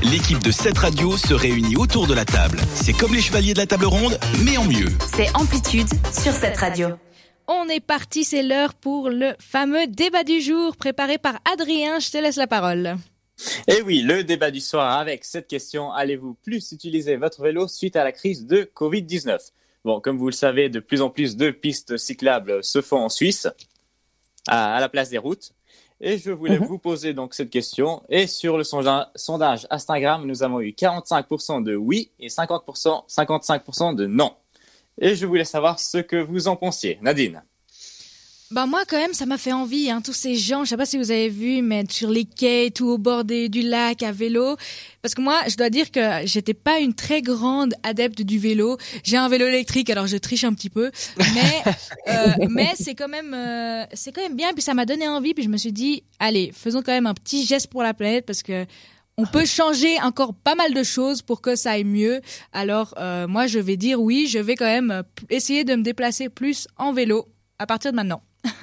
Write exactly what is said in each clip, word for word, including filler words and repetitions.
L'équipe de cette radio se réunit autour de la table. C'est comme les chevaliers de la table ronde, mais en mieux. C'est Amplitude sur cette radio. On est parti, c'est l'heure pour le fameux débat du jour préparé par Adrien. Je te laisse la parole. Et oui, le débat du soir avec cette question. Allez-vous plus utiliser votre vélo suite à la crise de covid dix-neuf? Bon, comme vous le savez, de plus en plus de pistes cyclables se font en Suisse, à, à la place des routes. Et je voulais mmh. vous poser donc cette question. Et sur le sonda- sondage Instagram, nous avons eu quarante-cinq pour cent de oui et cinquante pour cent, cinquante-cinq pour cent de non. Et je voulais savoir ce que vous en pensiez. Nadine? Bah moi quand même ça m'a fait envie, hein, tous ces gens, je sais pas si vous avez vu, mais sur les quais, tout au bord des, du lac à vélo. Parce que moi je dois dire que j'étais pas une très grande adepte du vélo. J'ai un vélo électrique, alors je triche un petit peu, mais euh, mais c'est quand même euh, c'est quand même bien. Puis ça m'a donné envie, puis je me suis dit allez faisons quand même un petit geste pour la planète parce que on peut changer encore pas mal de choses pour que ça aille mieux. Alors euh, moi je vais dire oui, je vais quand même essayer de me déplacer plus en vélo à partir de maintenant.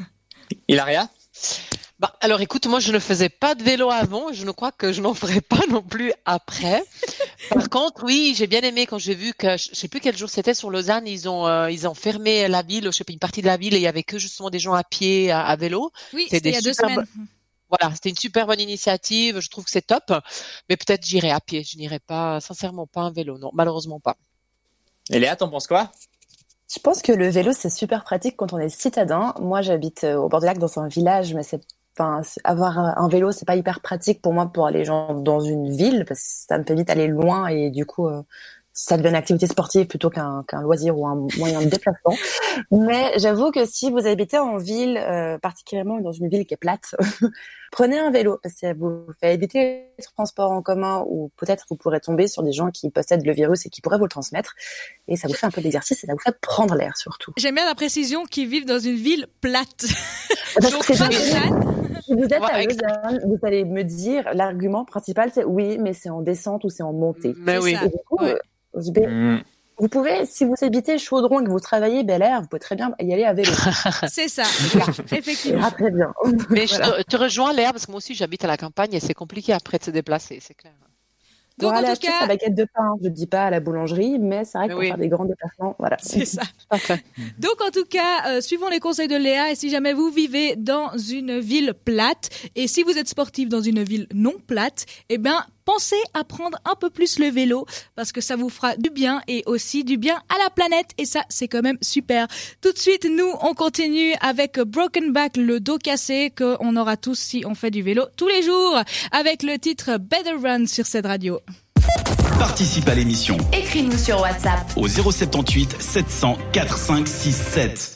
Hilaria? Bah, alors écoute, moi je ne faisais pas de vélo avant, je ne crois que je n'en ferai pas non plus après. Par contre, oui, j'ai bien aimé quand j'ai vu que, je sais plus quel jour c'était, sur Lausanne, ils ont euh, ils ont fermé la ville, je sais pas, une partie de la ville, et il y avait que justement des gens à pied, à, à vélo. Oui, c'était, c'était il y a deux semaines. Bo- Voilà, c'était une super bonne initiative, je trouve que c'est top, mais peut-être j'irai à pied, je n'irai pas, sincèrement pas en vélo, non, malheureusement pas. Et Léa, t'en penses quoi? Je pense que le vélo, c'est super pratique quand on est citadin. Moi, j'habite au bord du lac dans un village, mais c'est, enfin, avoir un vélo, c'est pas hyper pratique pour moi pour aller genre dans une ville, parce que ça me fait vite aller loin et du coup, euh, ça devient une activité sportive plutôt qu'un, qu'un loisir ou un moyen de déplacement. Mais j'avoue que si vous habitez en ville, euh, particulièrement dans une ville qui est plate, prenez un vélo parce que ça vous fait éviter les transports en commun ou peut-être vous pourrez tomber sur des gens qui possèdent le virus et qui pourraient vous le transmettre. Et ça vous fait un peu d'exercice et ça vous fait prendre l'air surtout. J'aime bien la précision qu'ils vivent dans une ville plate. Donc, c'est pas si vous êtes à Lausanne, vous allez me dire, l'argument principal c'est oui, mais c'est en descente ou c'est en montée. Mais c'est oui. Et du coup, ouais. Mmh. Vous pouvez, si vous habitez Chaudron et que vous travaillez Bel Air, vous pouvez très bien y aller à vélo. C'est ça, effectivement. Ah, très bien. Mais voilà. je te, te rejoins, Léa, parce que moi aussi j'habite à la campagne et c'est compliqué après de se déplacer, c'est clair. Donc, pour aller acheter cas... sa baguette de pain, je ne dis pas à la boulangerie, mais c'est vrai que pour oui. faire des grands déplacements, voilà. C'est ça. Donc en tout cas, euh, suivons les conseils de Léa, et si jamais vous vivez dans une ville plate, et si vous êtes sportif dans une ville non plate, eh ben pensez à prendre un peu plus le vélo, parce que ça vous fera du bien, et aussi du bien à la planète, et ça, c'est quand même super. Tout de suite, nous, on continue avec Broken Back, le dos cassé, qu'on aura tous si on fait du vélo tous les jours, avec le titre Better Run sur cette radio. Participe à l'émission. Écris-nous sur WhatsApp au zéro sept huit sept cents quatre cinq six sept.